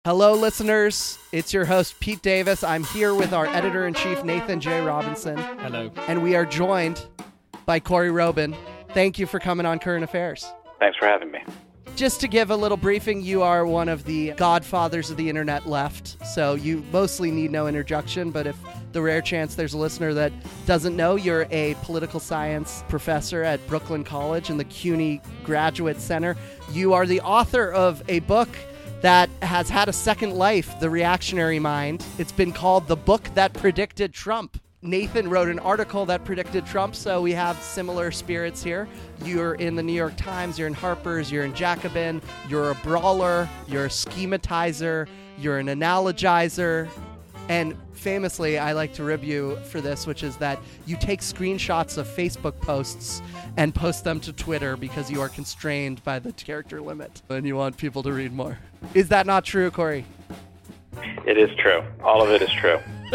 Hello, listeners. It's your host, Pete Davis. I'm here with our editor-in-chief, Nathan J. Robinson. Hello. And we are joined by Corey Robin. Thank you for coming on Current Affairs. Thanks for having me. Just to give a little briefing, you are one of the godfathers of the internet left, so you mostly need no introduction, but if the rare chance there's a listener that doesn't know, you're a political science professor at Brooklyn College in the CUNY Graduate Center. You are the author of a book that has had a second life, The Reactionary Mind. It's been called The Book That Predicted Trump. Nathan wrote an article that predicted Trump, so we have similar spirits here. You're in the New York Times, you're in Harper's, you're in Jacobin, you're a brawler, you're a schematizer, you're an analogizer, and famously, I like to rib you for this, which is that you take screenshots of Facebook posts and post them to Twitter because you are constrained by the character limit and you want people to read more. Is that not true, Corey? It is true. All of it is true.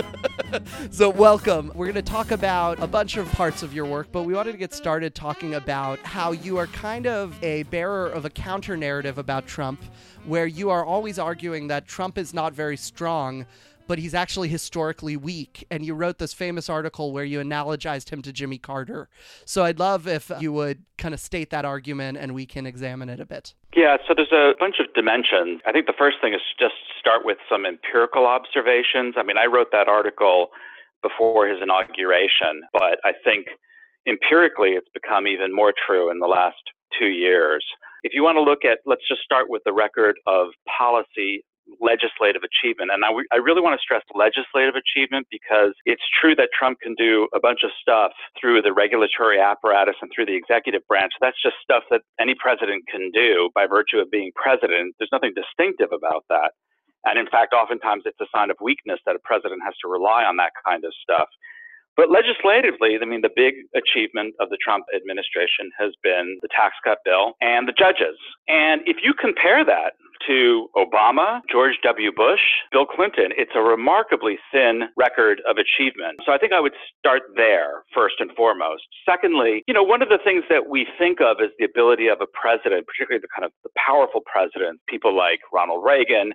So welcome. We're going to talk about a bunch of parts of your work, but we wanted to get started talking about how you are kind of a bearer of a counter narrative about Trump, where you are always arguing that Trump is not very strong, but he's actually historically weak. And you wrote this famous article where you analogized him to Jimmy Carter. So I'd love if you would kind of state that argument and we can examine it a bit. Yeah, so there's a bunch of dimensions. I think the first thing is just start with some empirical observations. I mean, I wrote that article before his inauguration, but I think empirically it's become even more true in the last 2 years. If you want to look at, let's just start with the record of policy legislative achievement. And I really want to stress legislative achievement because it's true that Trump can do a bunch of stuff through the regulatory apparatus and through the executive branch. That's just stuff that any president can do by virtue of being president. There's nothing distinctive about that. And in fact, oftentimes it's a sign of weakness that a president has to rely on that kind of stuff. But legislatively, I mean, the big achievement of the Trump administration has been the tax cut bill and the judges. And if you compare that to Obama, George W. Bush, Bill Clinton, it's a remarkably thin record of achievement. So I think I would start there first and foremost. Secondly, one of the things that we think of as the ability of a president, particularly the kind of the powerful president, people like Ronald Reagan,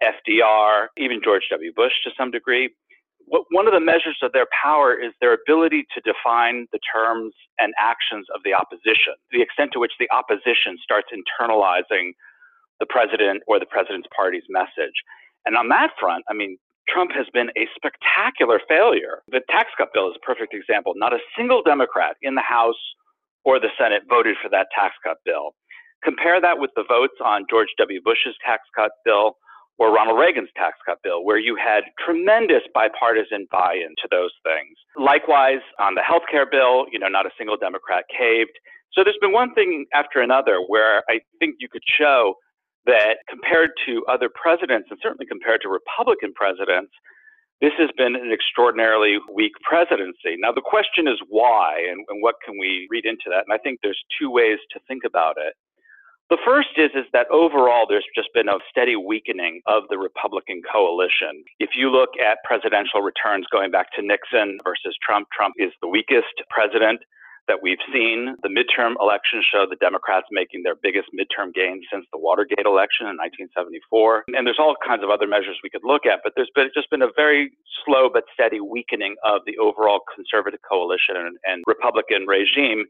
FDR, even George W. Bush to some degree, one of the measures of their power is their ability to define the terms and actions of the opposition, the extent to which the opposition starts internalizing the president or the president's party's message. And on that front, I mean, Trump has been a spectacular failure. The tax cut bill is a perfect example. Not a single Democrat in the House or the Senate voted for that tax cut bill. Compare that with the votes on George W. Bush's tax cut bill or Ronald Reagan's tax cut bill, where you had tremendous bipartisan buy-in to those things. Likewise, on the healthcare bill, not a single Democrat caved. So there's been one thing after another where I think you could show that compared to other presidents, and certainly compared to Republican presidents, this has been an extraordinarily weak presidency. Now, the question is why, and what can we read into that? And I think there's two ways to think about it. The first is that overall, there's just been a steady weakening of the Republican coalition. If you look at presidential returns going back to Nixon versus Trump, Trump is the weakest president that we've seen. The midterm elections show the Democrats making their biggest midterm gains since the Watergate election in 1974. And there's all kinds of other measures we could look at, but there's just been a very slow but steady weakening of the overall conservative coalition and Republican regime.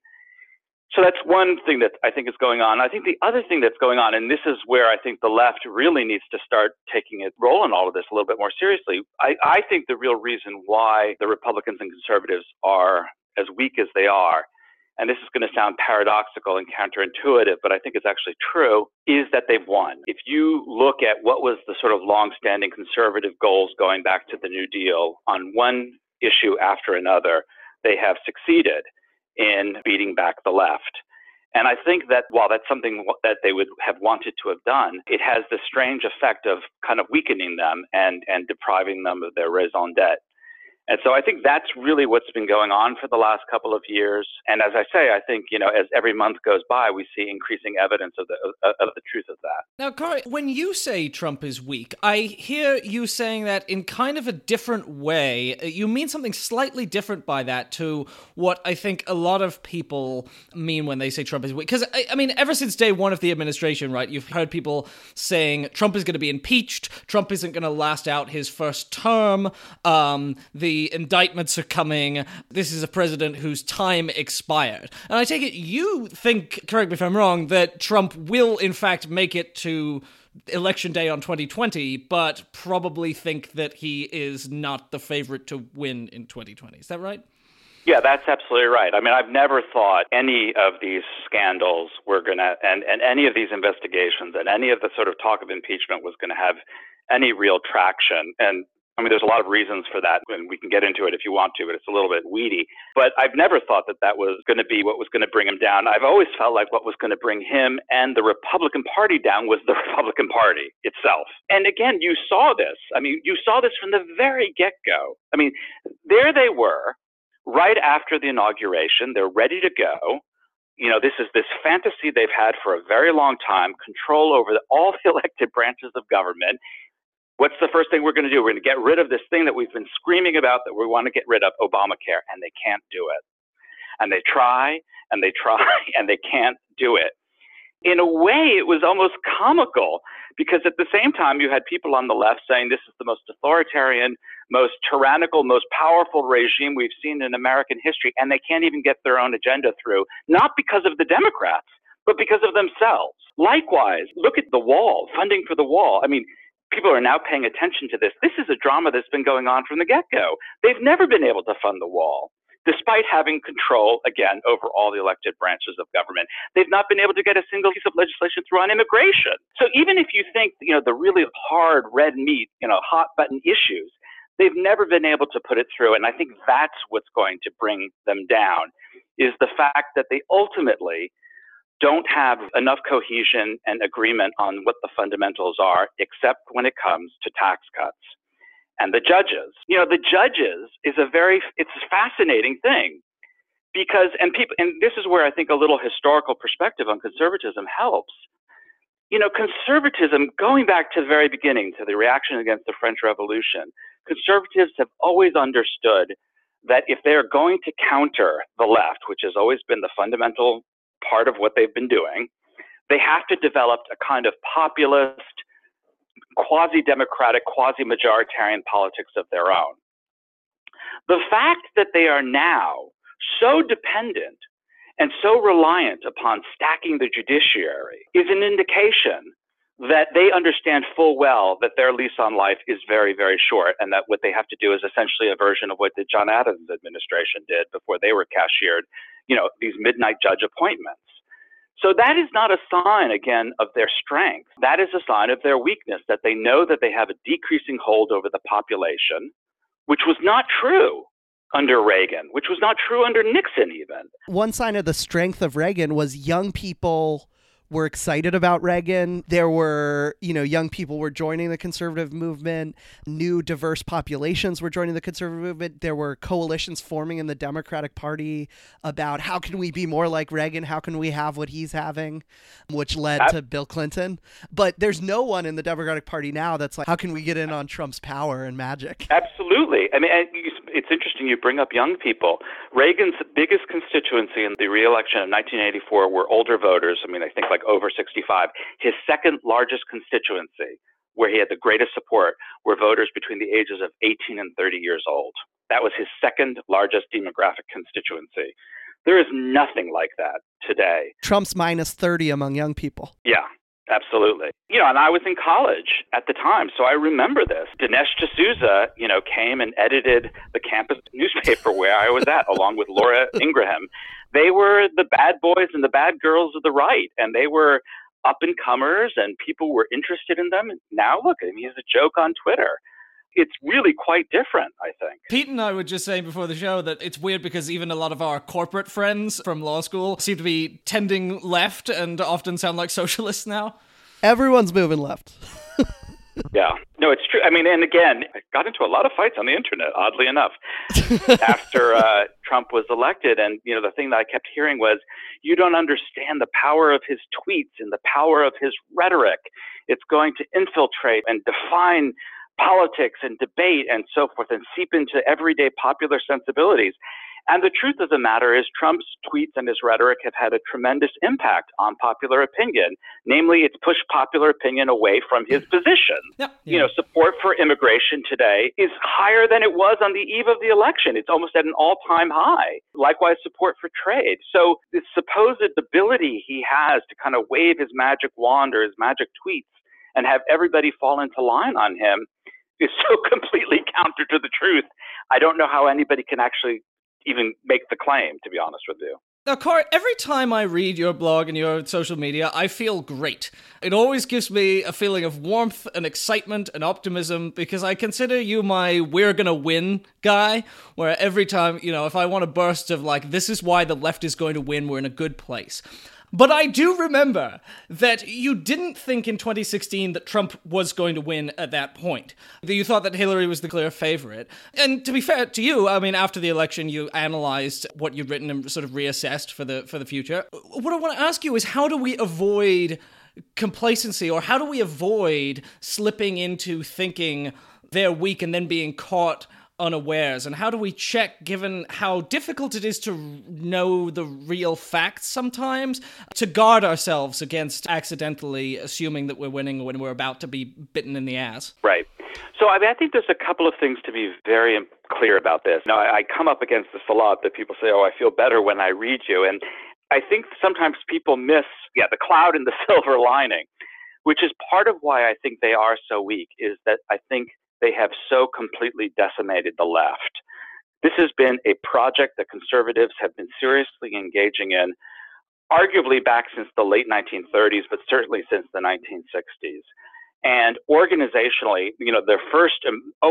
So that's one thing that I think is going on. I think the other thing that's going on, and this is where I think the left really needs to start taking its role in all of this a little bit more seriously. I think the real reason why the Republicans and conservatives are as weak as they are, and this is going to sound paradoxical and counterintuitive, but I think it's actually true, is that they've won. If you look at what was the sort of longstanding conservative goals going back to the New Deal on one issue after another, they have succeeded in beating back the left. And I think that while that's something that they would have wanted to have done, it has the strange effect of kind of weakening them and depriving them of their raison d'etre. And so I think that's really what's been going on for the last couple of years. And as I say, I think, as every month goes by, we see increasing evidence of the truth of that. Now, Cory, when you say Trump is weak, I hear you saying that in kind of a different way. You mean something slightly different by that to what I think a lot of people mean when they say Trump is weak. Because, I mean, ever since day one of the administration, right, you've heard people saying Trump is going to be impeached, Trump isn't going to last out his first term, the indictments are coming, this is a president whose time expired. And I take it you think, correct me if I'm wrong, that Trump will in fact make it to Election Day on 2020, but probably think that he is not the favorite to win in 2020. Is that right? Yeah, that's absolutely right. I mean, I've never thought any of these scandals were going to, and any of these investigations and any of the sort of talk of impeachment was going to have any real traction. And I mean, there's a lot of reasons for that, and we can get into it if you want to, but it's a little bit weedy. But I've never thought that that was going to be what was going to bring him down. I've always felt like what was going to bring him and the Republican Party down was the Republican Party itself. And again, you saw this. I mean, you saw this from the very get-go. I mean, there they were, right after the inauguration. They're ready to go. This is this fantasy they've had for a very long time, control over all the elected branches of government. What's the first thing we're going to do? We're going to get rid of this thing that we've been screaming about that we want to get rid of, Obamacare, and they can't do it. And they try, and they try, and they can't do it. In a way, it was almost comical because at the same time, you had people on the left saying this is the most authoritarian, most tyrannical, most powerful regime we've seen in American history, and they can't even get their own agenda through, not because of the Democrats, but because of themselves. Likewise, look at the wall, funding for the wall. I mean, people are now paying attention to this. This is a drama that's been going on from the get-go. They've never been able to fund the wall, despite having control, again, over all the elected branches of government. They've not been able to get a single piece of legislation through on immigration. So even if you think, the really hard red meat, hot button issues, they've never been able to put it through. And I think that's what's going to bring them down, is the fact that they ultimately don't have enough cohesion and agreement on what the fundamentals are, except when it comes to tax cuts. And the judges, the judges is it's a fascinating thing because, and this is where I think a little historical perspective on conservatism helps. Conservatism, going back to the very beginning, to the reaction against the French Revolution, conservatives have always understood that if they're going to counter the left, which has always been the fundamental part of what they've been doing, they have to develop a kind of populist, quasi-democratic, quasi-majoritarian politics of their own. The fact that they are now so dependent and so reliant upon stacking the judiciary is an indication that they understand full well that their lease on life is very, very short, and that what they have to do is essentially a version of what the John Adams administration did before they were cashiered, these midnight judge appointments. So that is not a sign, again, of their strength. That is a sign of their weakness, that they know that they have a decreasing hold over the population, which was not true under Reagan, which was not true under Nixon even. One sign of the strength of Reagan was young people were excited about Reagan. There were, young people were joining the conservative movement. New diverse populations were joining the conservative movement. There were coalitions forming in the Democratic Party about how can we be more like Reagan? How can we have what he's having? Which led to Bill Clinton. But there's no one in the Democratic Party now that's like, how can we get in on Trump's power and magic? Absolutely. I mean, it's interesting you bring up young people. Reagan's biggest constituency in the re-election of 1984 were older voters. I mean, I think like over 65. His second largest constituency, where he had the greatest support, were voters between the ages of 18 and 30 years old. That was his second largest demographic constituency. There is nothing like that today. Trump's minus 30 among young people. Yeah. Absolutely. And I was in college at the time, so I remember this. Dinesh D'Souza, came and edited the campus newspaper where I was at, along with Laura Ingraham. They were the bad boys and the bad girls of the right, and they were up-and-comers, and people were interested in them. Now, look, he's a joke on Twitter. It's really quite different, I think. Pete and I were just saying before the show that it's weird because even a lot of our corporate friends from law school seem to be tending left and often sound like socialists now. Everyone's moving left. Yeah. No, it's true. I mean, and again, I got into a lot of fights on the internet, oddly enough, after Trump was elected. And, the thing that I kept hearing was, you don't understand the power of his tweets and the power of his rhetoric. It's going to infiltrate and define politics and debate and so forth and seep into everyday popular sensibilities. And the truth of the matter is Trump's tweets and his rhetoric have had a tremendous impact on popular opinion. Namely, it's pushed popular opinion away from his position. Support for immigration today is higher than it was on the eve of the election. It's almost at an all-time high. Likewise, support for trade. So this supposed ability he has to kind of wave his magic wand or his magic tweets and have everybody fall into line on him is so completely counter to the truth. I don't know how anybody can actually even make the claim, to be honest with you. Now, Cory, every time I read your blog and your social media, I feel great. It always gives me a feeling of warmth and excitement and optimism because I consider you my we're gonna win guy, where every time, if I want a burst of this is why the left is going to win, we're in a good place. But I do remember that you didn't think in 2016 that Trump was going to win at that point. That you thought that Hillary was the clear favorite. And to be fair to you, I mean, after the election, you analyzed what you'd written and sort of reassessed for the future. What I want to ask you is, how do we avoid complacency, or how do we avoid slipping into thinking they're weak and then being caught unawares? And how do we check, given how difficult it is to know the real facts sometimes, to guard ourselves against accidentally assuming that we're winning when we're about to be bitten in the ass? Right. So I think there's a couple of things to be very clear about this. Now, I come up against this a lot, that people say, I feel better when I read you. And I think sometimes people miss the cloud and the silver lining, which is part of why I think they are so weak, is that I think they have so completely decimated the left. This has been a project that conservatives have been seriously engaging in, arguably back since the late 1930s, but certainly since the 1960s. And organizationally, their first,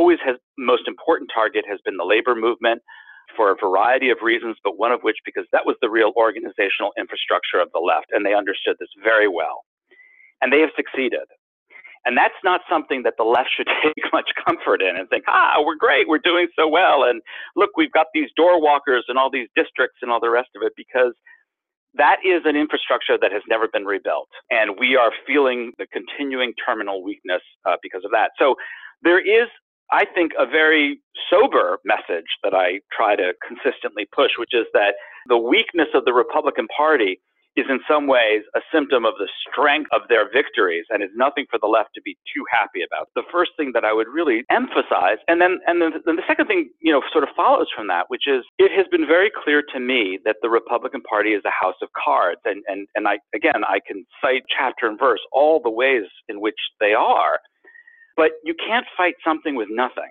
most important target has been the labor movement for a variety of reasons, but one of which because that was the real organizational infrastructure of the left, and they understood this very well. And they have succeeded. And that's not something that the left should take much comfort in and think, we're great, we're doing so well. And look, we've got these door walkers and all these districts and all the rest of it, because that is an infrastructure that has never been rebuilt. And we are feeling the continuing terminal weakness because of that. So there is, I think, a very sober message that I try to consistently push, which is that the weakness of the Republican Party is in some ways a symptom of the strength of their victories and is nothing for the left to be too happy about. The first thing that I would really emphasize, and then the second thing, sort of follows from that, which is it has been very clear to me that the Republican Party is a house of cards. And I can cite chapter and verse all the ways in which they are, but you can't fight something with nothing.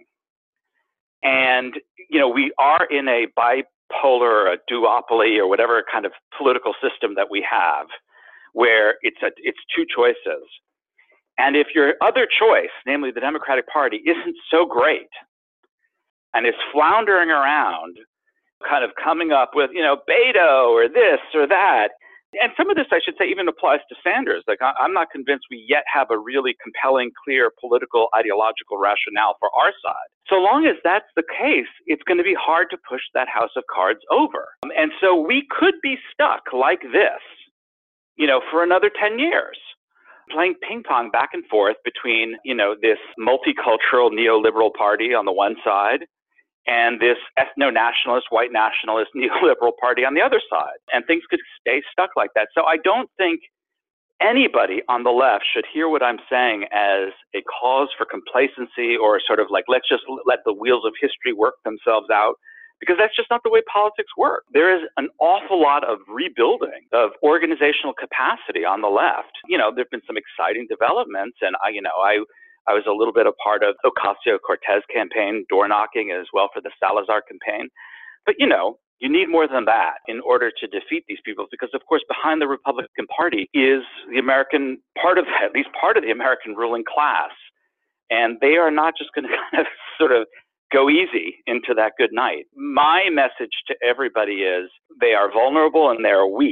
And, we are in a bipolar or a duopoly or whatever kind of political system that we have, where it's two choices. And if your other choice, namely the Democratic Party, isn't so great and is floundering around, kind of coming up with, Beto or this or that, and some of this, I should say, even applies to Sanders. I'm not convinced we yet have a really compelling, clear political, ideological rationale for our side. So long as that's the case, it's going to be hard to push that house of cards over. And so we could be stuck like this, for another 10 years, playing ping pong back and forth between, this multicultural neoliberal party on the one side and this ethno-nationalist, white nationalist, neoliberal party on the other side. And things could stay stuck like that. So I don't think anybody on the left should hear what I'm saying as a cause for complacency or sort of let's just let the wheels of history work themselves out, because that's just not the way politics work. There is an awful lot of rebuilding of organizational capacity on the left. There have been some exciting developments, and I was a little bit a part of Ocasio-Cortez campaign, door knocking as well for the Salazar campaign. But, you need more than that in order to defeat these people, because, of course, behind the Republican Party is the American part of, at least part of the American ruling class. And they are not just going to kind of sort of go easy into that good night. My message to everybody is they are vulnerable and they are weak,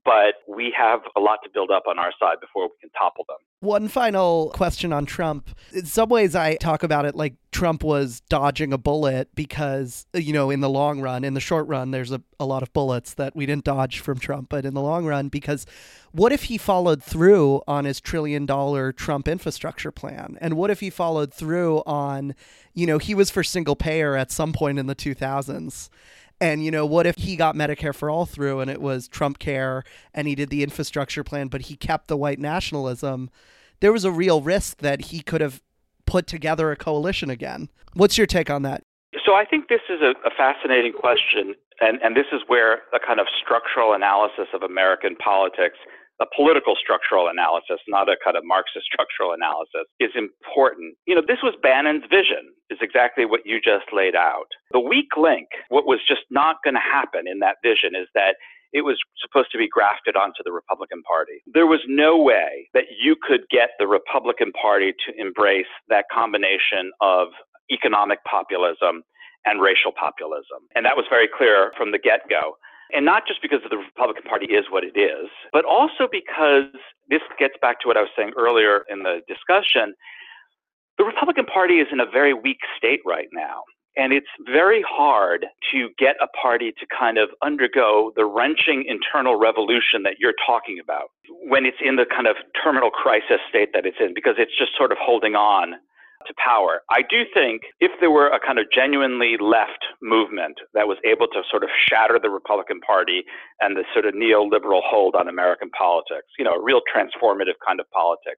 but we have a lot to build up on our side before we can topple them. One final question on Trump. In some ways, I talk about it like Trump was dodging a bullet because, in the long run, in the short run, there's a lot of bullets that we didn't dodge from Trump. But in the long run, because what if he followed through on his $1 trillion Trump infrastructure plan? And what if he followed through on, he was for single payer at some point in the 2000s. And, what if he got Medicare for all through and it was Trump care and he did the infrastructure plan, but he kept the white nationalism? There was a real risk that he could have put together a coalition again. What's your take on that? So I think this is a fascinating question, and this is where a kind of structural analysis of American politics, a political structural analysis, not a kind of Marxist structural analysis, is important. This was Bannon's vision, is exactly what you just laid out. The weak link, what was just not going to happen in that vision, is that it was supposed to be grafted onto the Republican Party. There was no way that you could get the Republican Party to embrace that combination of economic populism and racial populism. And that was very clear from the get-go. And not just because the Republican Party is what it is, but also because this gets back to what I was saying earlier in the discussion. The Republican Party is in a very weak state right now. And it's very hard to get a party to kind of undergo the wrenching internal revolution that you're talking about when it's in the kind of terminal crisis state that it's in, because it's just sort of holding on to power. I do think if there were a kind of genuinely left movement that was able to sort of shatter the Republican Party and the sort of neoliberal hold on American politics, a real transformative kind of politics,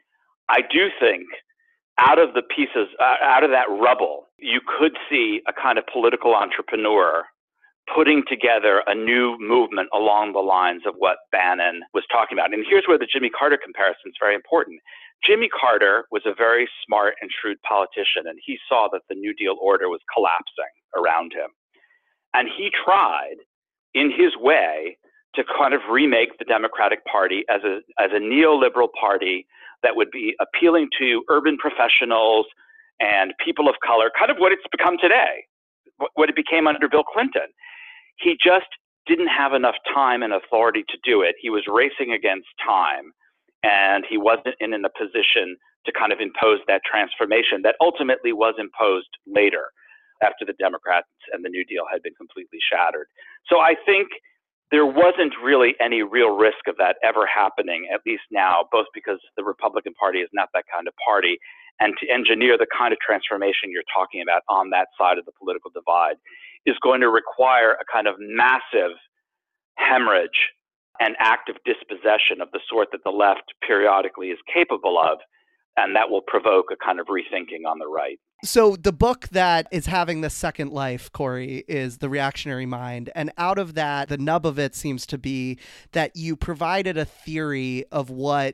I do think out of the pieces, out of that rubble, you could see a kind of political entrepreneur putting together a new movement along the lines of what Bannon was talking about. And here's where the Jimmy Carter comparison is very important. Jimmy Carter was a very smart and shrewd politician, and he saw that the New Deal order was collapsing around him. And he tried, in his way, to kind of remake the Democratic Party as a neoliberal party that would be appealing to urban professionals and people of color, kind of what it's become today, what it became under Bill Clinton. He just didn't have enough time and authority to do it. He was racing against time, and he wasn't in a position to kind of impose that transformation that ultimately was imposed later after the Democrats and the New Deal had been completely shattered. So I think there wasn't really any real risk of that ever happening, at least now, both because the Republican Party is not that kind of party, and to engineer the kind of transformation you're talking about on that side of the political divide is going to require a kind of massive hemorrhage and active dispossession of the sort that the left periodically is capable of, and that will provoke a kind of rethinking on the right. So the book that is having the second life, Corey, is The Reactionary Mind. And out of that, the nub of it seems to be that you provided a theory of what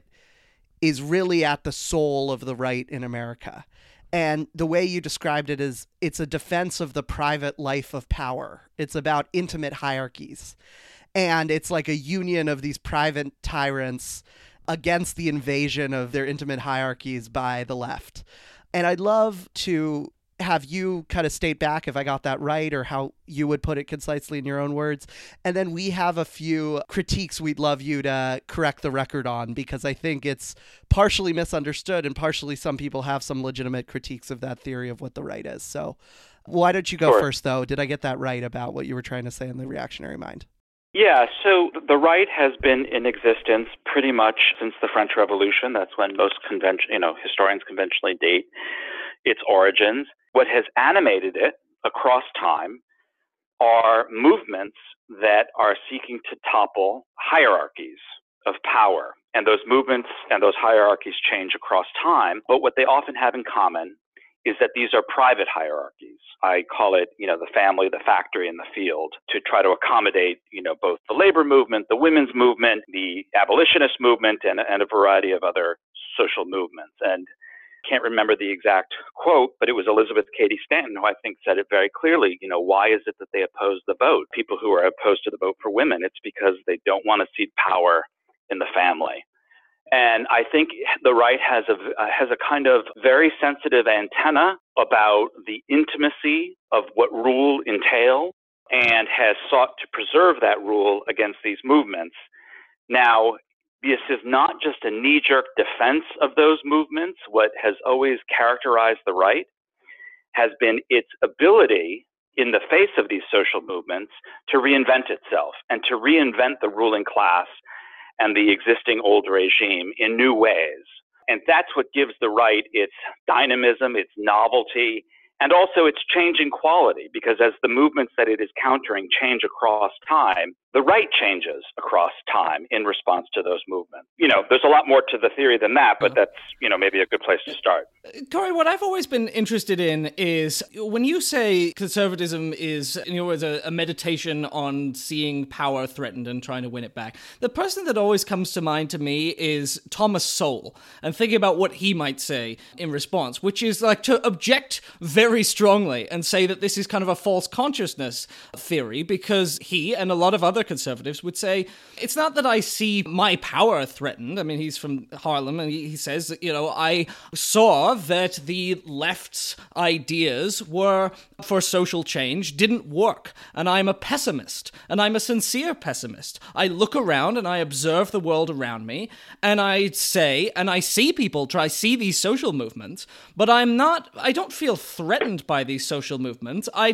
is really at the soul of the right in America. And the way you described it is it's a defense of the private life of power. It's about intimate hierarchies. And it's like a union of these private tyrants against the invasion of their intimate hierarchies by the left. And I'd love to have you kind of state back if I got that right or how you would put it concisely in your own words. And then we have a few critiques we'd love you to correct the record on, because I think it's partially misunderstood and partially some people have some legitimate critiques of that theory of what the right is. So why don't you go first, though? Did I get that right about what you were trying to say in The Reactionary Mind? Yeah, so the right has been in existence pretty much since the French Revolution. That's when most historians conventionally date its origins. What has animated it across time are movements that are seeking to topple hierarchies of power. And those movements and those hierarchies change across time. But what they often have in common is that these are private hierarchies. I call it, the family, the factory, and the field, to try to accommodate, both the labor movement, the women's movement, the abolitionist movement, and a variety of other social movements. And I can't remember the exact quote, but it was Elizabeth Cady Stanton who I think said it very clearly. Why is it that they oppose the vote? People who are opposed to the vote for women, it's because they don't want to cede power in the family. And I think the right has a kind of very sensitive antenna about the intimacy of what rule entails, and has sought to preserve that rule against these movements. Now, this is not just a knee-jerk defense of those movements. What has always characterized the right has been its ability in the face of these social movements to reinvent itself and to reinvent the ruling class and the existing old regime in new ways. And that's what gives the right its dynamism, its novelty, and also its changing quality, because as the movements that it is countering change across time, the right changes across time in response to those movements. There's a lot more to the theory than that, but that's, maybe a good place to start. Corey, what I've always been interested in is when you say conservatism is, a meditation on seeing power threatened and trying to win it back, the person that always comes to mind to me is Thomas Sowell, and thinking about what he might say in response, which is like to object very strongly and say that this is kind of a false consciousness theory, because he and a lot of other conservatives would say, it's not that I see my power threatened. I mean, he's from Harlem, and he says, I saw that the left's ideas were for social change didn't work, and I'm a pessimist, and I'm a sincere pessimist. I look around and I observe the world around me, and I say, and I see people see these social movements, but I don't feel threatened by these social movements. I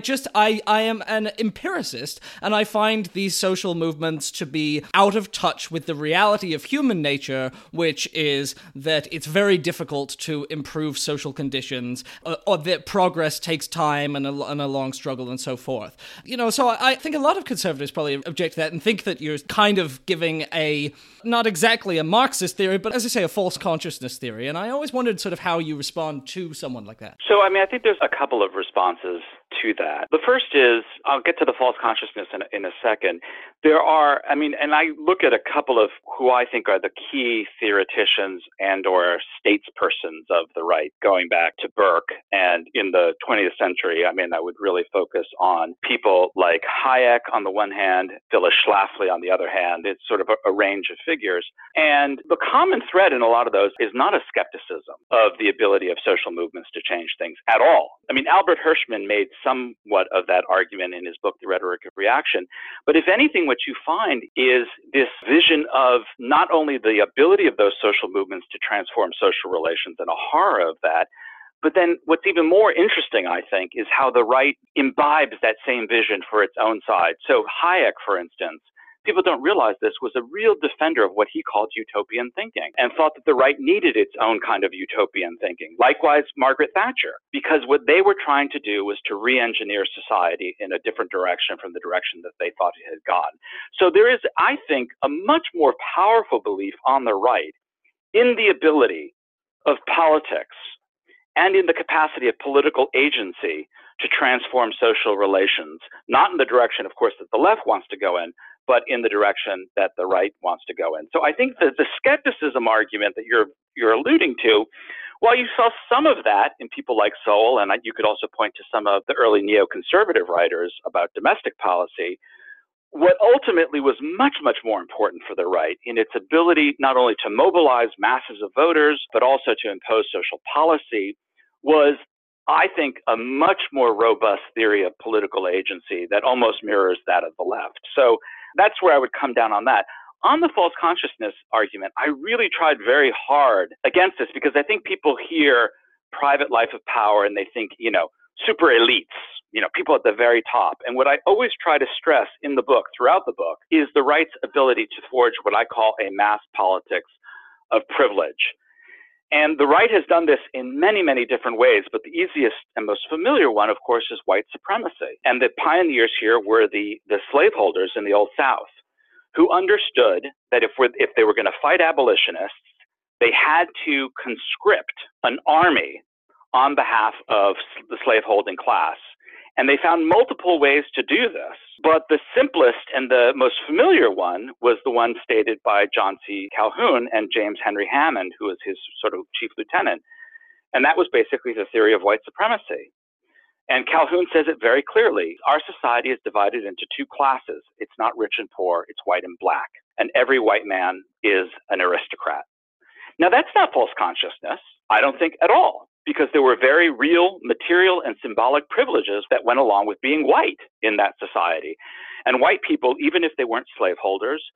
am an empiricist, and I find these social movements to be out of touch with the reality of human nature, which is that it's very difficult to improve social conditions, or that progress takes time and a long struggle and so forth. So I think a lot of conservatives probably object to that and think that you're kind of giving not exactly a Marxist theory, but as I say, a false consciousness theory. And I always wondered sort of how you respond to someone like that. So, I think there's a couple of responses to that. The first is, I'll get to the false consciousness in a second. There are, and I look at a couple of who I think are the key theoreticians and or statespersons of the right, going back to Burke. And in the 20th century, I would really focus on people like Hayek on the one hand, Phyllis Schlafly on the other hand. It's sort of a range of figures. And the common thread in a lot of those is not a skepticism of the ability of social movements to change things at all. Albert Hirschman made somewhat of that argument in his book, The Rhetoric of Reaction. But if anything, what you find is this vision of not only the ability of those social movements to transform social relations and a horror of that, but then what's even more interesting, I think, is how the right imbibes that same vision for its own side. So Hayek, for instance, people don't realize this, was a real defender of what he called utopian thinking and thought that the right needed its own kind of utopian thinking. Likewise, Margaret Thatcher, because what they were trying to do was to re-engineer society in a different direction from the direction that they thought it had gone. So there is, I think, a much more powerful belief on the right in the ability of politics and in the capacity of political agency to transform social relations, not in the direction, of course, that the left wants to go in, but in the direction that the right wants to go in. So I think that the skepticism argument that you're alluding to, while you saw some of that in people like Sowell, and you could also point to some of the early neoconservative writers about domestic policy, what ultimately was much, much more important for the right in its ability not only to mobilize masses of voters, but also to impose social policy was, I think, a much more robust theory of political agency that almost mirrors that of the left. So that's where I would come down on that. On the false consciousness argument, I really tried very hard against this because I think people hear private life of power and they think, super elites, people at the very top. And what I always try to stress in the book, throughout the book, is the right's ability to forge what I call a mass politics of privilege. And the right has done this in many, many different ways, but the easiest and most familiar one, of course, is white supremacy. And the pioneers here were the slaveholders in the Old South, who understood that if they were going to fight abolitionists, they had to conscript an army on behalf of the slaveholding class. And they found multiple ways to do this. But the simplest and the most familiar one was the one stated by John C. Calhoun and James Henry Hammond, who was his sort of chief lieutenant. And that was basically the theory of white supremacy. And Calhoun says it very clearly. Our society is divided into two classes. It's not rich and poor, it's white and black. And every white man is an aristocrat. Now, that's not false consciousness, I don't think at all, because there were very real material and symbolic privileges that went along with being white in that society. And white people, even if they weren't slaveholders,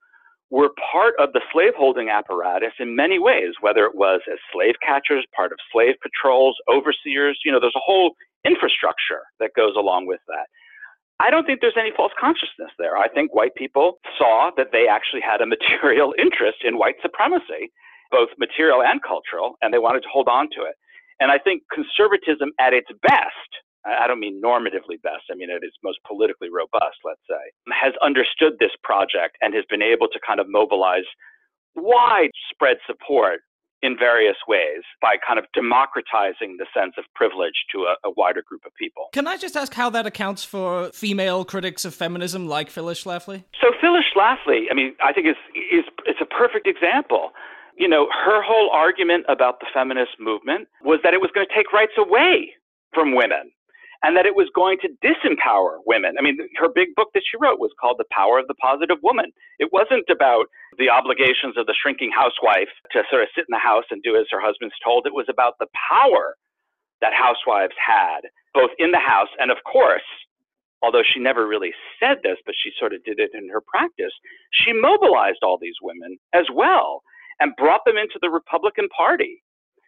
were part of the slaveholding apparatus in many ways, whether it was as slave catchers, part of slave patrols, overseers. There's a whole infrastructure that goes along with that. I don't think there's any false consciousness there. I think white people saw that they actually had a material interest in white supremacy, both material and cultural, and they wanted to hold on to it. And I think conservatism at its best, I don't mean normatively best, I mean at its most politically robust, let's say, has understood this project and has been able to kind of mobilize widespread support in various ways by kind of democratizing the sense of privilege to a wider group of people. Can I just ask how that accounts for female critics of feminism like Phyllis Schlafly? So Phyllis Schlafly, I think it's a perfect example. Her whole argument about the feminist movement was that it was going to take rights away from women and that it was going to disempower women. Her big book that she wrote was called The Power of the Positive Woman. It wasn't about the obligations of the shrinking housewife to sort of sit in the house and do as her husband's told. It was about the power that housewives had, both in the house and, of course, although she never really said this, but she sort of did it in her practice, she mobilized all these women as well and brought them into the Republican Party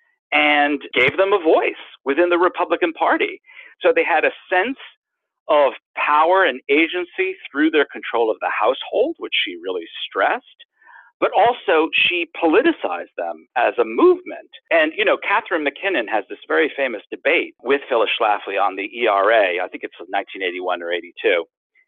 and gave them a voice within the Republican Party. So they had a sense of power and agency through their control of the household, which she really stressed, but also she politicized them as a movement. And, Catherine MacKinnon has this very famous debate with Phyllis Schlafly on the ERA. I think it's 1981 or 82.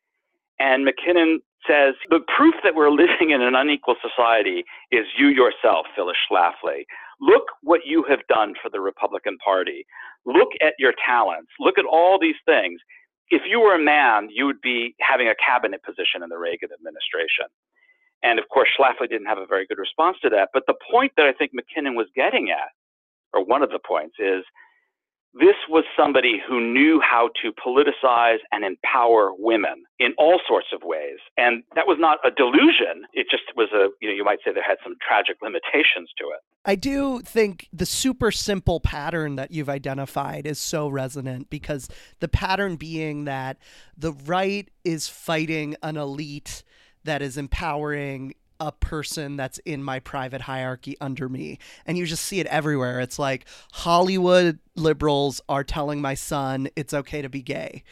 And MacKinnon says, the proof that we're living in an unequal society is you yourself, Phyllis Schlafly. Look what you have done for the Republican Party. Look at your talents. Look at all these things. If you were a man, you would be having a cabinet position in the Reagan administration. And of course, Schlafly didn't have a very good response to that. But the point that I think MacKinnon was getting at, or one of the points, is this was somebody who knew how to politicize and empower women in all sorts of ways. And that was not a delusion. It just was you might say there had some tragic limitations to it. I do think the super simple pattern that you've identified is so resonant, because the pattern being that the right is fighting an elite that is empowering a person that's in my private hierarchy under me. And you just see it everywhere. It's like Hollywood liberals are telling my son it's okay to be gay.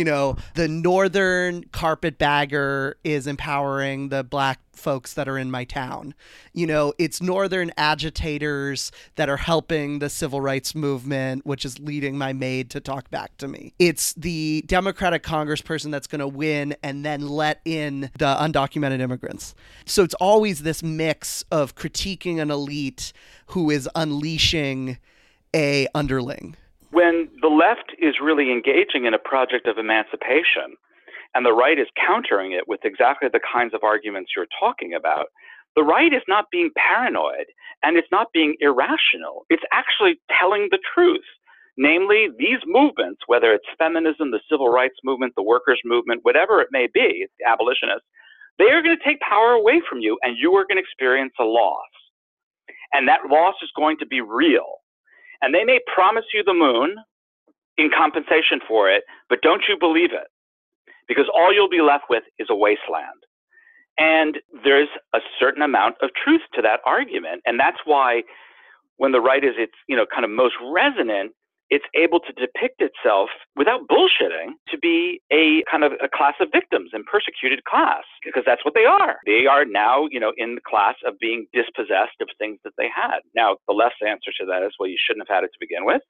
The northern carpetbagger is empowering the black folks that are in my town. It's northern agitators that are helping the civil rights movement, which is leading my maid to talk back to me. It's the Democratic congressperson that's going to win and then let in the undocumented immigrants. So it's always this mix of critiquing an elite who is unleashing a underling. When the left is really engaging in a project of emancipation and the right is countering it with exactly the kinds of arguments you're talking about, the right is not being paranoid and it's not being irrational. It's actually telling the truth. Namely, these movements, whether it's feminism, the civil rights movement, the workers' movement, whatever it may be, the abolitionists, they are going to take power away from you and you are going to experience a loss. And that loss is going to be real. And they may promise you the moon in compensation for it, but don't you believe it? Because all you'll be left with is a wasteland. And there's a certain amount of truth to that argument. And that's why when the right is its, kind of most resonant, it's able to depict itself without bullshitting to be a kind of a class of victims and persecuted class, because that's what they are. They are now, in the class of being dispossessed of things that they had. Now, the left's answer to that is, well, you shouldn't have had it to begin with.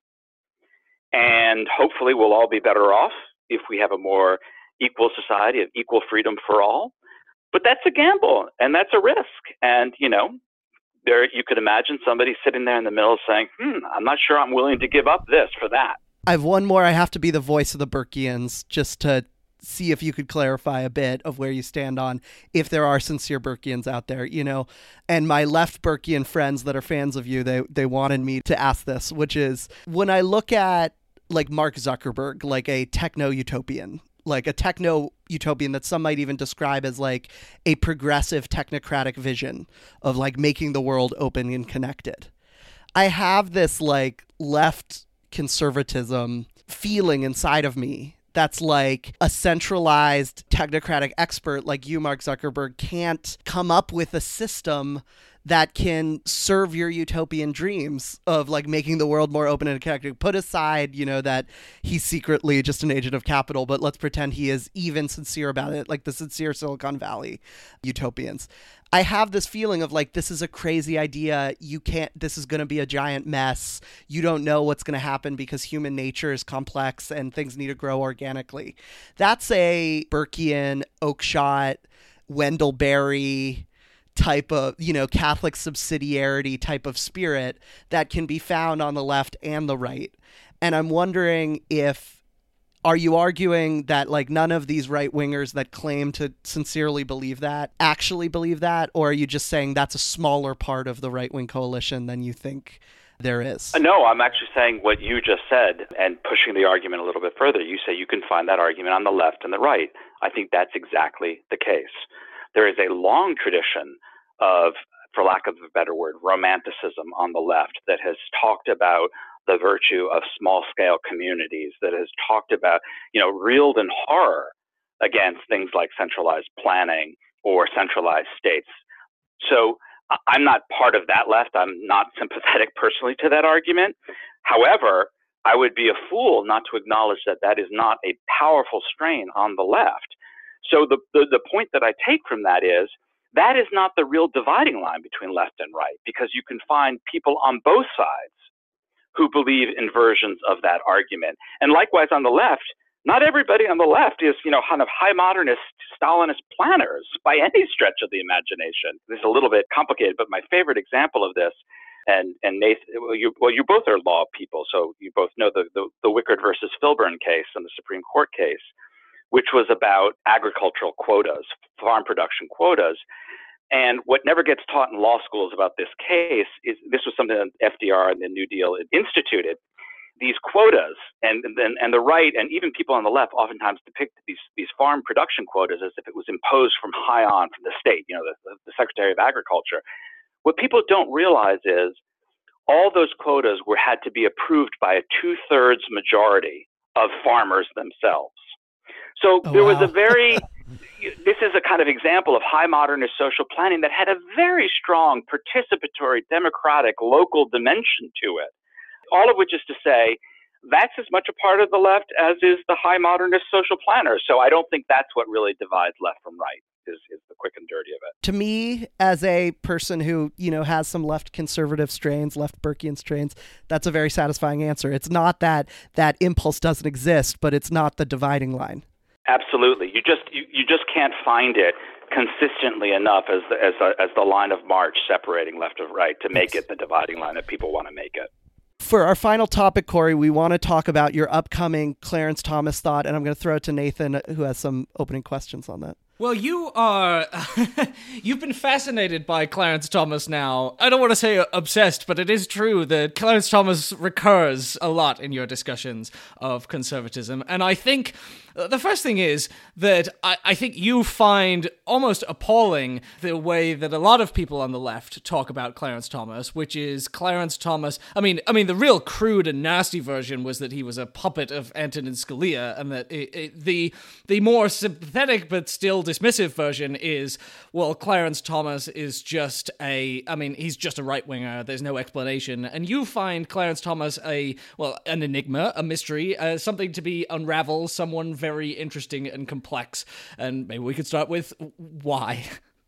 And hopefully we'll all be better off if we have a more equal society of equal freedom for all. But that's a gamble and that's a risk. And, there you could imagine somebody sitting there in the middle saying, I'm not sure I'm willing to give up this for that. I have one more. I have to be the voice of the Burkeans just to see if you could clarify a bit of where you stand on if there are sincere Burkeans out there, and my left Burkean friends that are fans of you, they wanted me to ask this, which is when I look at like Mark Zuckerberg, like a techno-utopian, like a techno-utopian that some might even describe as like a progressive technocratic vision of like making the world open and connected. I have this like left conservatism feeling inside of me that's like a centralized technocratic expert like you, Mark Zuckerberg, can't come up with a system that can serve your utopian dreams of like making the world more open and connected. Put aside, that he's secretly just an agent of capital, but let's pretend he is even sincere about it, like the sincere Silicon Valley utopians. I have this feeling of like, this is a crazy idea. This is going to be a giant mess. You don't know what's going to happen because human nature is complex and things need to grow organically. That's a Burkean, Oakeshott, Wendell Berry type of, Catholic subsidiarity type of spirit that can be found on the left and the right. And I'm wondering are you arguing that like none of these right wingers that claim to sincerely believe that actually believe that? Or are you just saying that's a smaller part of the right wing coalition than you think there is? No, I'm actually saying what you just said and pushing the argument a little bit further. You say you can find that argument on the left and the right. I think that's exactly the case. There is a long tradition of, for lack of a better word, romanticism on the left that has talked about the virtue of small-scale communities, that has talked about, reeled in horror against things like centralized planning or centralized states. So I'm not part of that left. I'm not sympathetic personally to that argument. However, I would be a fool not to acknowledge that that is not a powerful strain on the left. So the point that I take from that is not the real dividing line between left and right, because you can find people on both sides who believe in versions of that argument. And likewise on the left, not everybody on the left is, kind of high modernist, Stalinist planners by any stretch of the imagination. This is a little bit complicated, but my favorite example of this, and Nathan, you both are law people, so you both know the Wickard versus Filburn case and the Supreme Court case, which was about agricultural quotas, farm production quotas. And what never gets taught in law schools about this case is this was something that FDR and the New Deal instituted. These quotas and the right and even people on the left oftentimes depict these farm production quotas as if it was imposed from high on from the state, the Secretary of Agriculture. What people don't realize is all those quotas had to be approved by a 2/3 majority of farmers themselves. So there was a this is a kind of example of high modernist social planning that had a very strong participatory, democratic, local dimension to it. All of which is to say, that's as much a part of the left as is the high modernist social planner. So I don't think that's what really divides left from right, is the quick and dirty of it. To me, as a person who, has some left conservative strains, left Burkean strains, that's a very satisfying answer. It's not that impulse doesn't exist, but it's not the dividing line. Absolutely. You just can't find it consistently enough as the line of march separating left and right to make it the dividing line that people want to make it. For our final topic, Corey, we want to talk about your upcoming Clarence Thomas thought, and I'm going to throw it to Nathan, who has some opening questions on that. Well, you've been fascinated by Clarence Thomas now. I don't want to say obsessed, but it is true that Clarence Thomas recurs a lot in your discussions of conservatism. And I think the first thing is that I think you find almost appalling the way that a lot of people on the left talk about Clarence Thomas, which is Clarence Thomas. I mean, the real crude and nasty version was that he was a puppet of Antonin Scalia, and that the more sympathetic but still dismissive version is, well, Clarence Thomas is just he's just a right-winger. There's no explanation. And you find Clarence Thomas an enigma, a mystery, something to be unraveled, someone very interesting and complex. And maybe we could start with why.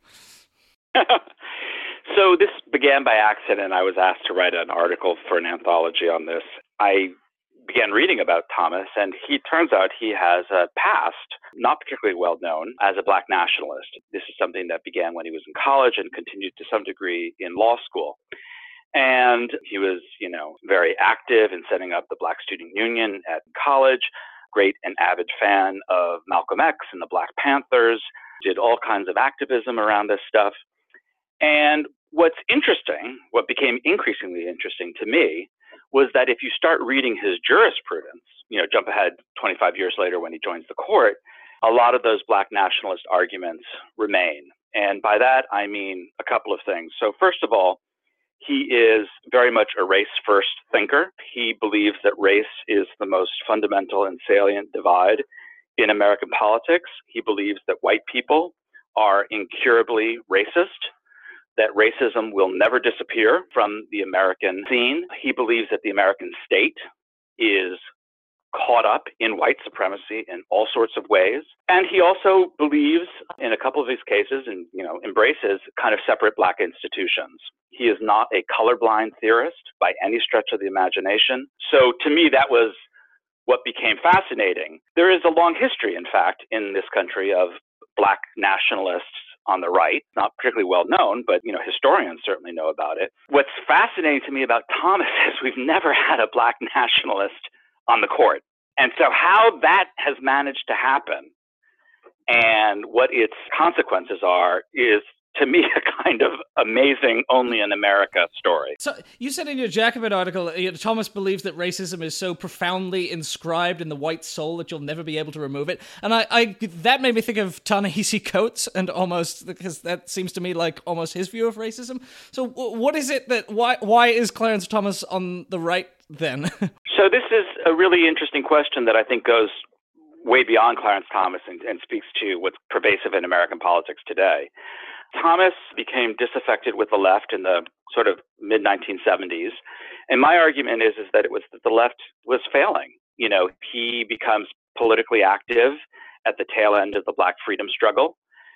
So this began by accident. I was asked to write an article for an anthology on this. I began reading about Thomas, and turns out he has a past, not particularly well known, as a black nationalist. This is something that began when he was in college and continued to some degree in law school. And he was, very active in setting up the Black Student Union at college, great and avid fan of Malcolm X and the Black Panthers, did all kinds of activism around this stuff. And what became increasingly interesting to me, was that if you start reading his jurisprudence, jump ahead 25 years later when he joins the court, a lot of those black nationalist arguments remain. And by that, I mean a couple of things. So first of all, He is very much a race-first thinker. He believes that race is the most fundamental and salient divide in American politics. He believes that white people are incurably racist, that racism will never disappear from the American scene. He believes that the American state is caught up in white supremacy in all sorts of ways. And he also believes in a couple of his cases and, embraces kind of separate Black institutions. He is not a colorblind theorist by any stretch of the imagination. So to me, that was what became fascinating. There is a long history, in fact, in this country of Black nationalists on the right, not particularly well known, but historians certainly know about it. What's fascinating to me about Thomas is we've never had a Black nationalist on the court. And so how that has managed to happen and what its consequences are is, to me, a kind of amazing only in America story. So you said in your Jacobin article, Thomas believes that racism is so profoundly inscribed in the white soul that you'll never be able to remove it. And I that made me think of Ta-Nehisi Coates, and almost, because that seems to me like almost his view of racism. So what is it that, why is Clarence Thomas on the right then? So this is a really interesting question that I think goes way beyond Clarence Thomas and speaks to what's pervasive in American politics today. Thomas became disaffected with the left in the sort of mid-1970s. And my argument is that it was that the left was failing. He becomes politically active at the tail end of the Black freedom struggle.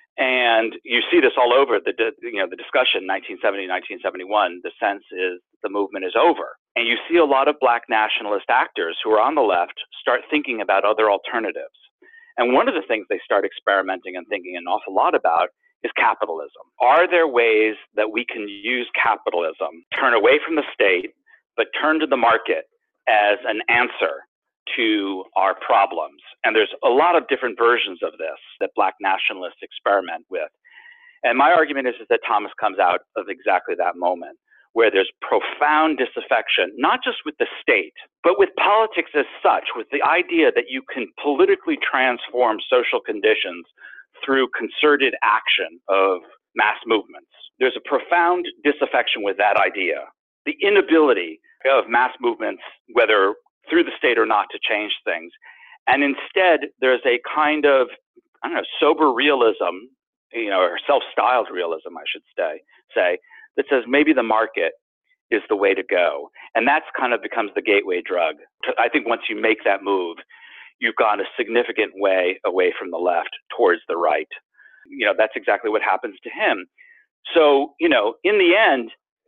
And you see this all over the discussion, 1970, 1971. The sense is the movement is over. And you see a lot of Black nationalist actors who are on the left start thinking about other alternatives. And one of the things they start experimenting and thinking an awful lot about is capitalism. Are there ways that we can use capitalism, turn away from the state, but turn to the market as an answer to our problems? And there's a lot of different versions of this that Black nationalists experiment with. And my argument is that Thomas comes out of exactly that moment, where there's profound disaffection, not just with the state, but with politics as such, with the idea that you can politically transform social conditions through concerted action of mass movements. There's a profound disaffection with that idea. The inability of mass movements, whether through the state or not, to change things. And instead, there's a kind of, sober realism, or self-styled realism, I should say, that says maybe the market is the way to go. And that's kind of becomes the gateway drug. I think once you make that move, you've gone a significant way away from the left towards the right. That's exactly what happens to him. So, in the end,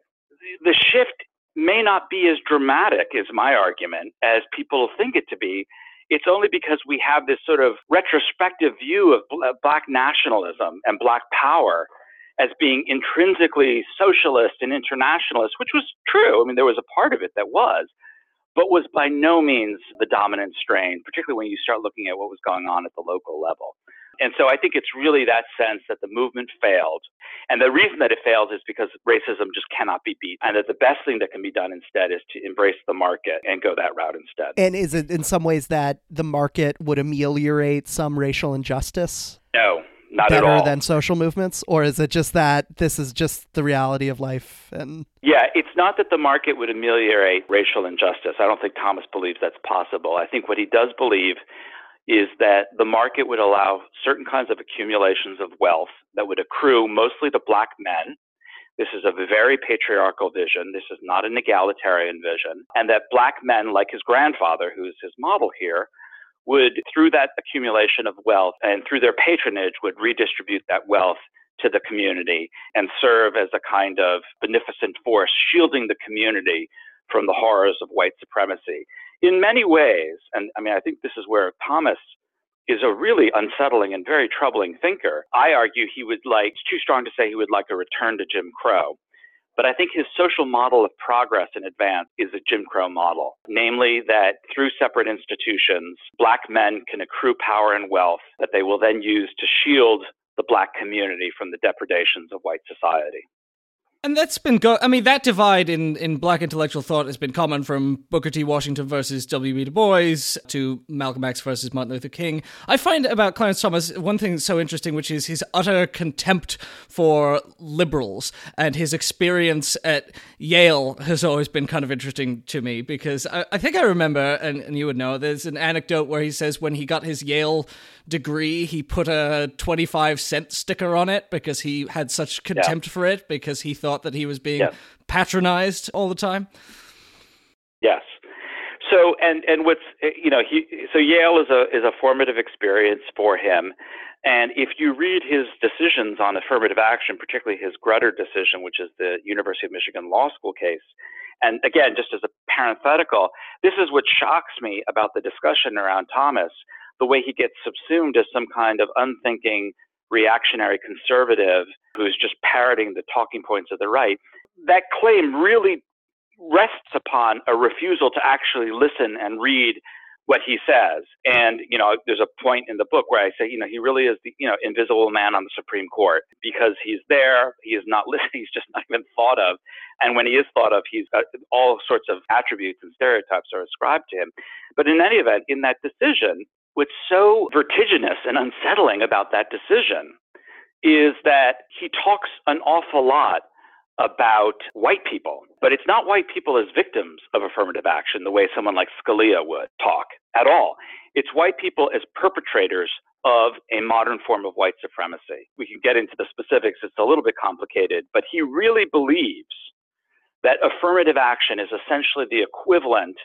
the shift may not be as dramatic, is my argument, as people think it to be. It's only because we have this sort of retrospective view of Black nationalism and Black power as being intrinsically socialist and internationalist, which was true. There was a part of it that was, but was by no means the dominant strain, particularly when you start looking at what was going on at the local level. And so I think it's really that sense that the movement failed. And the reason that it failed is because racism just cannot be beat. And that the best thing that can be done instead is to embrace the market and go that route instead. And is it in some ways that the market would ameliorate some racial injustice? No. Not at all. Better than social movements? Or is it just that this is just the reality of life? Yeah, it's not that the market would ameliorate racial injustice. I don't think Thomas believes that's possible. I think what he does believe is that the market would allow certain kinds of accumulations of wealth that would accrue mostly to Black men. This is a very patriarchal vision. This is not an egalitarian vision. And that Black men, like his grandfather, who is his model here, would, through that accumulation of wealth and through their patronage, would redistribute that wealth to the community and serve as a kind of beneficent force, shielding the community from the horrors of white supremacy. In many ways, and I think this is where Thomas is a really unsettling and very troubling thinker. I argue it's too strong to say he would like a return to Jim Crow. But I think his social model of progress and advance is a Jim Crow model, namely that through separate institutions, Black men can accrue power and wealth that they will then use to shield the Black community from the depredations of white society. And that's been that divide in black intellectual thought has been common from Booker T. Washington versus W.B. Du Bois to Malcolm X versus Martin Luther King. I find about Clarence Thomas one thing that's so interesting, which is his utter contempt for liberals, and his experience at Yale has always been kind of interesting to me, because I think I remember, and you would know, there's an anecdote where he says when he got his Yale degree, he put a 25-cent sticker on it because he had such contempt for it, because he thought that he was being patronized all the time. Yes. So and what's so Yale is a formative experience for him, and if you read his decisions on affirmative action, particularly his Grutter decision, which is the University of Michigan Law School case, and again, just as a parenthetical, this is what shocks me about the discussion around Thomas, the way he gets subsumed as some kind of unthinking reactionary conservative who's just parroting the talking points of the right. That claim really rests upon a refusal to actually listen and read what he says. And, there's a point in the book where I say, he really is the, invisible man on the Supreme Court, because he's there, he is not listening, he's just not even thought of. And when he is thought of, he's got all sorts of attributes and stereotypes are ascribed to him. But in any event, in that decision, what's so vertiginous and unsettling about that decision is that he talks an awful lot about white people, but it's not white people as victims of affirmative action the way someone like Scalia would talk at all. It's white people as perpetrators of a modern form of white supremacy. We can get into the specifics, it's a little bit complicated, but he really believes that affirmative action is essentially the equivalent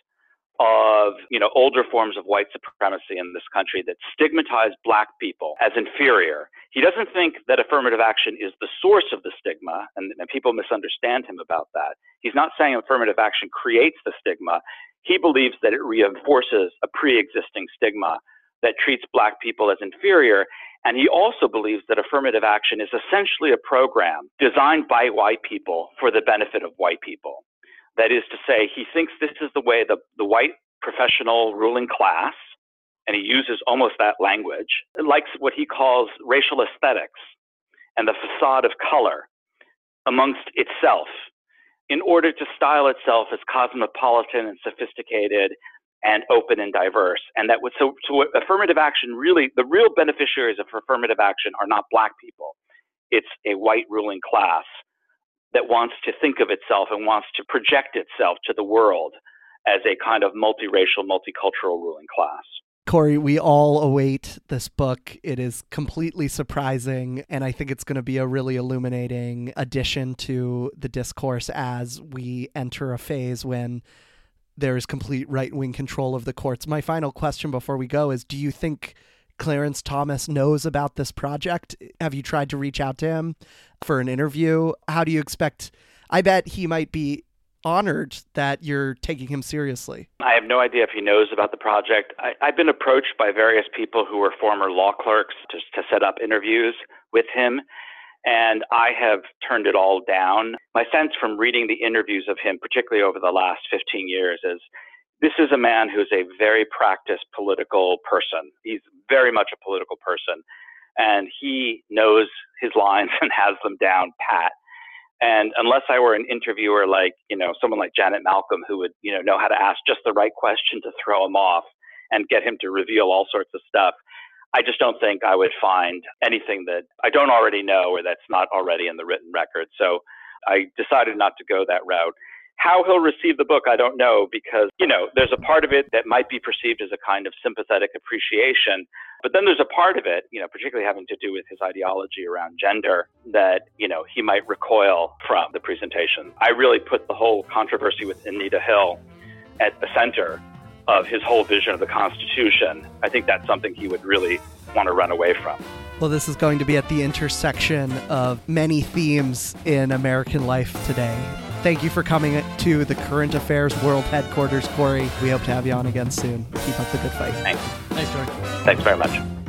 of, older forms of white supremacy in this country that stigmatize black people as inferior. He doesn't think that affirmative action is the source of the stigma, and people misunderstand him about that. He's not saying affirmative action creates the stigma. He believes that it reinforces a pre-existing stigma that treats black people as inferior. And he also believes that affirmative action is essentially a program designed by white people for the benefit of white people. That is to say, he thinks this is the way the white professional ruling class, and he uses almost that language, likes what he calls racial aesthetics and the facade of color amongst itself in order to style itself as cosmopolitan and sophisticated and open and diverse. And that would, so affirmative action really, the real beneficiaries of affirmative action are not black people. It's a white ruling class that wants to think of itself and wants to project itself to the world as a kind of multiracial, multicultural ruling class. Corey, we all await this book. It is completely surprising, and I think it's going to be a really illuminating addition to the discourse as we enter a phase when there is complete right-wing control of the courts. My final question before we go is, do you think Clarence Thomas knows about this project? Have you tried to reach out to him for an interview? How do you expect? I bet he might be honored that you're taking him seriously. I have no idea if he knows about the project. I've been approached by various people who were former law clerks to set up interviews with him, and I have turned it all down. My sense from reading the interviews of him, particularly over the last 15 years, is this is a man who's a very practiced political person. He's very much a political person, and he knows his lines and has them down pat. And unless I were an interviewer like, someone like Janet Malcolm, who would, know how to ask just the right question to throw him off and get him to reveal all sorts of stuff, I just don't think I would find anything that I don't already know or that's not already in the written record. So I decided not to go that route. How he'll receive the book, I don't know, because, there's a part of it that might be perceived as a kind of sympathetic appreciation. But then there's a part of it, particularly having to do with his ideology around gender, that, he might recoil from the presentation. I really put the whole controversy with Anita Hill at the center of his whole vision of the Constitution. I think that's something he would really want to run away from. Well, this is going to be at the intersection of many themes in American life today. Thank you for coming to the Current Affairs World Headquarters, Corey. We hope to have you on again soon. Keep up the good fight. Thanks. Thanks, Corey. Thanks very much.